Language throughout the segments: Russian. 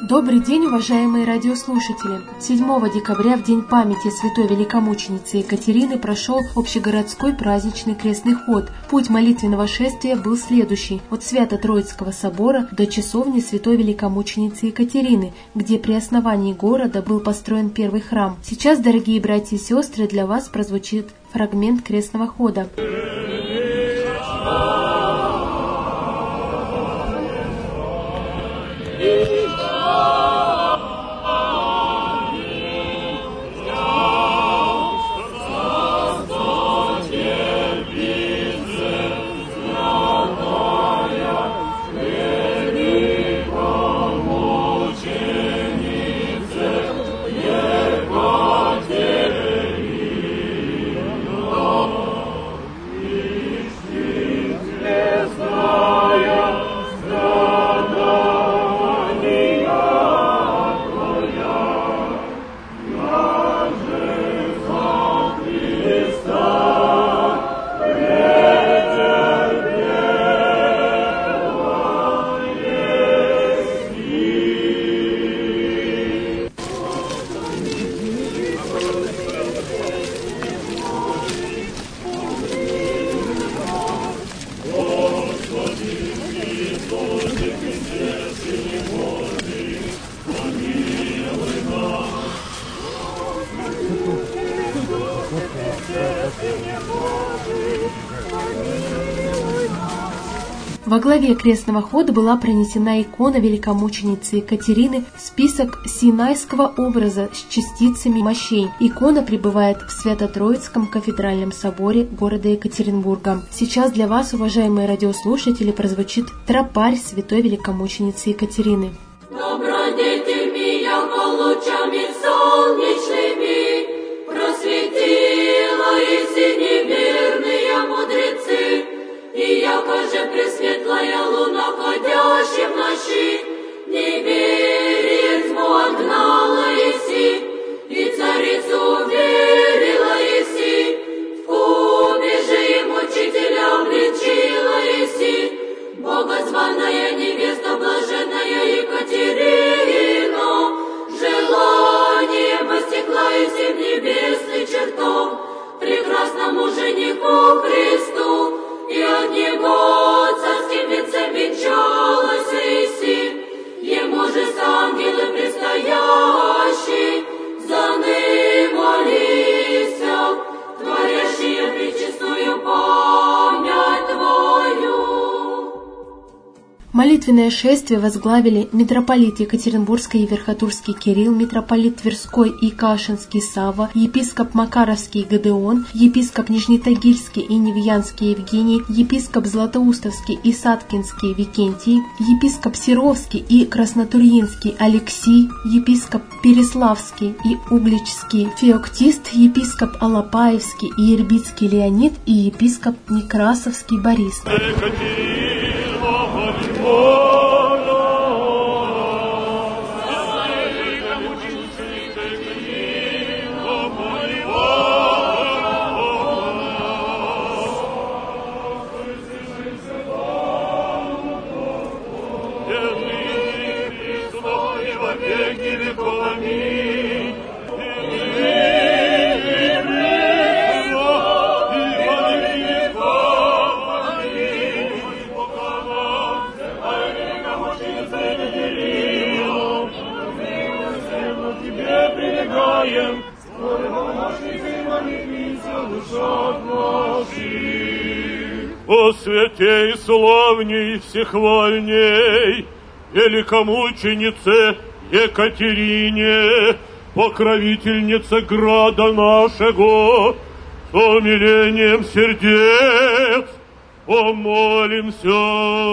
Добрый день, уважаемые радиослушатели! 7 декабря, в день памяти святой великомученицы Екатерины, прошел общегородской праздничный крестный ход. Путь молитвенного шествия был следующий: от Свято-Троицкого собора до часовни святой великомученицы Екатерины, где при основании города был построен первый храм. Сейчас, дорогие братья и сестры, для вас прозвучит фрагмент крестного хода. Во главе крестного хода была пронесена икона великомученицы Екатерины, список синайского образа с частицами мощей. Икона пребывает в Свято-Троицком кафедральном соборе города Екатеринбурга. Сейчас для вас, уважаемые радиослушатели, прозвучит тропарь святой великомученицы Екатерины. Добродетельми, яко лучами солнечными, просветила и все неверные мудрецы, и яко же пресветлая луна, ходящая в ночи, неверие тьму отгнала еси, и царицу уверила еси, в куме же им учителя обличила еси, богозванная невеста, блаженная Екатерина, желание постигла и всем небесный чертог, прекрасному жениху Христу, и от него царским венцем венчалась еси, ему же с ангелом предстоящий, за ны молися, творящие пречестную память Твою. Молитвенное шествие возглавили митрополит Екатеринбургский и Верхотурский Кирилл, митрополит Тверской и Кашинский Савва, епископ Макаровский Гедеон, епископ Нижнетагильский и Невьянский Евгений, епископ Златоустовский и Саткинский Викентий, епископ Серовский и Краснотурьинский Алексий, епископ Переславский и Угличский Феоктист, епископ Алапаевский и Ирбитский Леонид и епископ Некрасовский Борис. О святей славней всехвальней, великомученице Екатерине, покровительнице града нашего, с умилением сердец помолимся.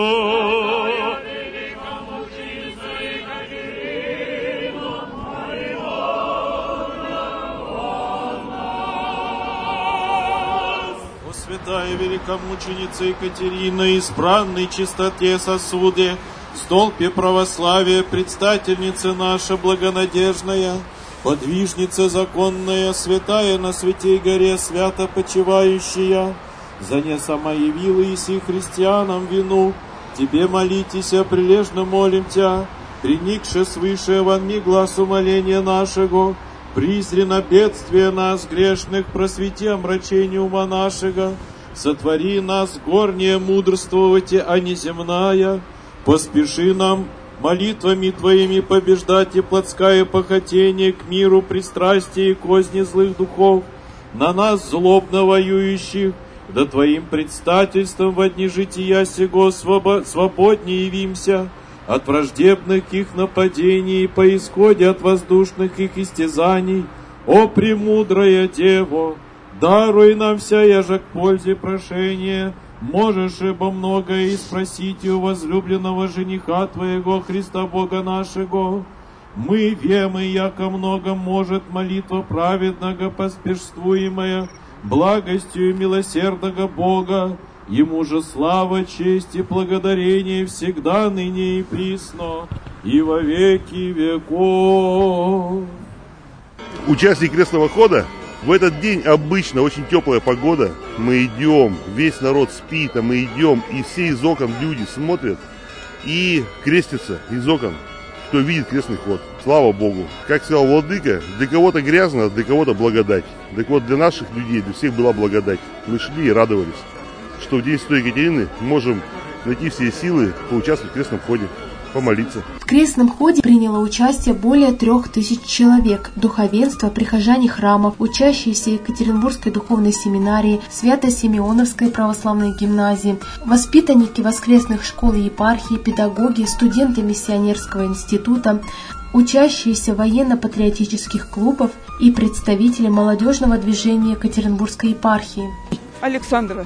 Святая великомученица Екатерина, исправной чистоте сосуде, столпе православия, предстательница наша благонадежная, подвижница законная, святая на святей горе, свято почивающая, за не сама явила еси христианам вину, тебе молитесь, прилежно молим Тя, приникше свыше вонми глаз умоления нашего, призри на бедствие нас, грешных, просвети омрачение ума нашего, сотвори нас горнее мудрствовать, а не земная, поспеши нам молитвами Твоими побеждать и плотское похотение к миру, пристрастие и козни злых духов, на нас злобно воюющих, да Твоим предстательством во дни жития сего свободнее явимся от враждебных их нападений и по исходе от воздушных их истязаний. О, премудрая Дева, даруй нам всяяже к пользе прошение, можешь ибо многое и спросить у возлюбленного жениха Твоего, Христа Бога нашего. Мы вем, и яко много может молитва праведного, поспешствуемая благостью милосердного Бога. Ему же слава, честь и благодарение всегда, ныне и присно, и во веки веков. Участник крестного хода. В этот день обычно очень теплая погода. Мы идем, весь народ спит, а мы идем, и все из окон люди смотрят и крестятся из окон, кто видит крестный ход. Слава Богу. Как сказал Владыка, для кого-то грязно, для кого-то благодать. Так вот, для наших людей, для всех была благодать. Мы шли и радовались, что в день Святой Екатерины можем найти все силы поучаствовать в крестном ходе, помолиться. В крестном ходе приняло участие более 3000 человек. Духовенство, прихожане храмов, учащиеся Екатеринбургской духовной семинарии, Свято-Симеоновской православной гимназии, воспитанники воскресных школ и епархии, педагоги, студенты миссионерского института, учащиеся военно-патриотических клубов и представители молодежного движения Екатеринбургской епархии. Александра.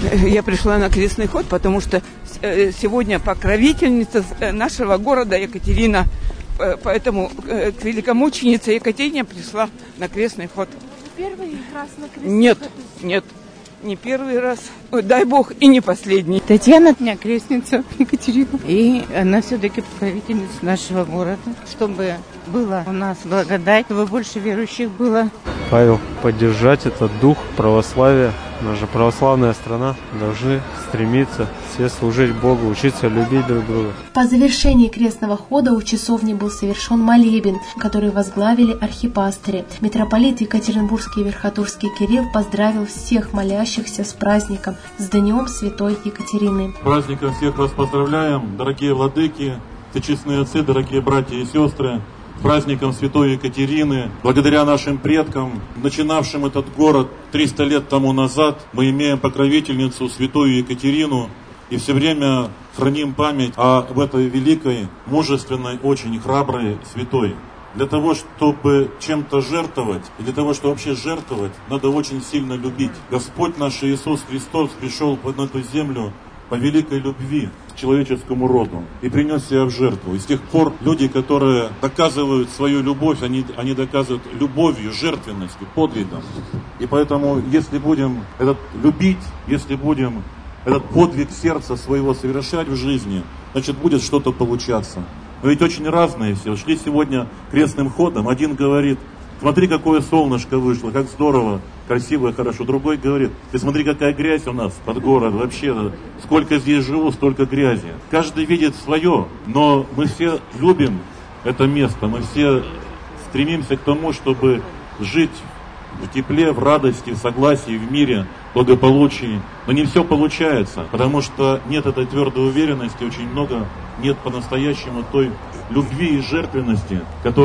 Я пришла на крестный ход, потому что сегодня покровительница нашего города Екатерина, поэтому к великомученице Екатерине пришла на крестный ход. Первый раз на крестный ход? Нет, не первый раз. Дай Бог, и не последний. Татьяна у меня крестница Екатерина. И она все-таки покровительница нашего города, чтобы была у нас благодать, чтобы больше верующих было. Павел, поддержать этот дух православия. Наша православная страна, должны стремиться все служить Богу, учиться любить друг друга. По завершении крестного хода у часовни был совершен молебен, который возглавили архипастыри. Митрополит Екатеринбургский и Верхотурский Кирилл поздравил всех молящихся с праздником, с Днем Святой Екатерины. Праздником всех вас поздравляем, дорогие владыки, всечестные отцы, дорогие братья и сестры. Праздником Святой Екатерины. Благодаря нашим предкам, начинавшим этот город 300 лет тому назад, мы имеем покровительницу Святую Екатерину и все время храним память об этой великой, мужественной, очень храброй святой. Для того, чтобы чем-то жертвовать, и для того, чтобы вообще жертвовать, надо очень сильно любить. Господь наш Иисус Христос пришел на эту землю по великой любви к человеческому роду и принес себя в жертву. И с тех пор люди, которые доказывают свою любовь, они доказывают любовью, жертвенностью, подвигом. И поэтому, если будем этот любить, если будем этот подвиг сердца своего совершать в жизни, значит, будет что-то получаться. Но ведь очень разные все. Шли сегодня крестным ходом. Один говорит: смотри, какое солнышко вышло, как здорово, красиво и хорошо. Другой говорит: ты смотри, какая грязь у нас под город. Вообще, сколько здесь живу, столько грязи. Каждый видит свое, но мы все любим это место. Мы все стремимся к тому, чтобы жить в тепле, в радости, в согласии, в мире, в благополучии. Но не все получается, потому что нет этой твердой уверенности, очень много нет по-настоящему той любви и жертвенности,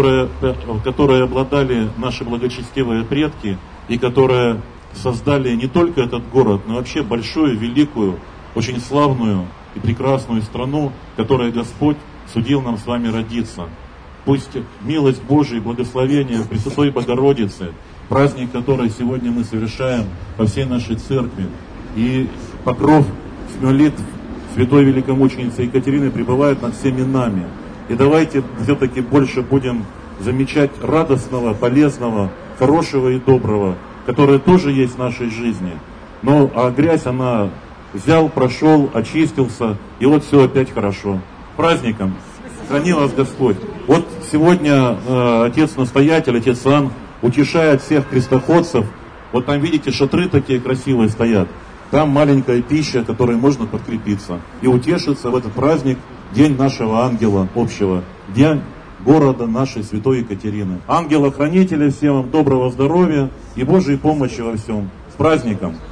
которой обладали наши благочестивые предки и которые создали не только этот город, но вообще большую, великую, очень славную и прекрасную страну, в которой Господь судил нам с вами родиться. Пусть милость Божия и благословение Пресвятой Богородицы, праздник, который сегодня мы совершаем по всей нашей церкви, и покров молитв Святой Великомученицы Екатерины пребывает над всеми нами. И давайте все-таки больше будем замечать радостного, полезного, хорошего и доброго, которое тоже есть в нашей жизни. Но а грязь, она взял, прошел, очистился, и вот все опять хорошо. С праздником! Храни вас Господь! Вот сегодня отец-настоятель, отец Иоанн, утешает всех крестоходцев. Вот там, видите, шатры такие красивые стоят. Там маленькая пища, которой можно подкрепиться и утешиться в этот праздник, день нашего ангела общего, День города нашей святой Екатерины. Ангела-хранителя, всем вам доброго здоровья и Божьей помощи во всем. С праздником!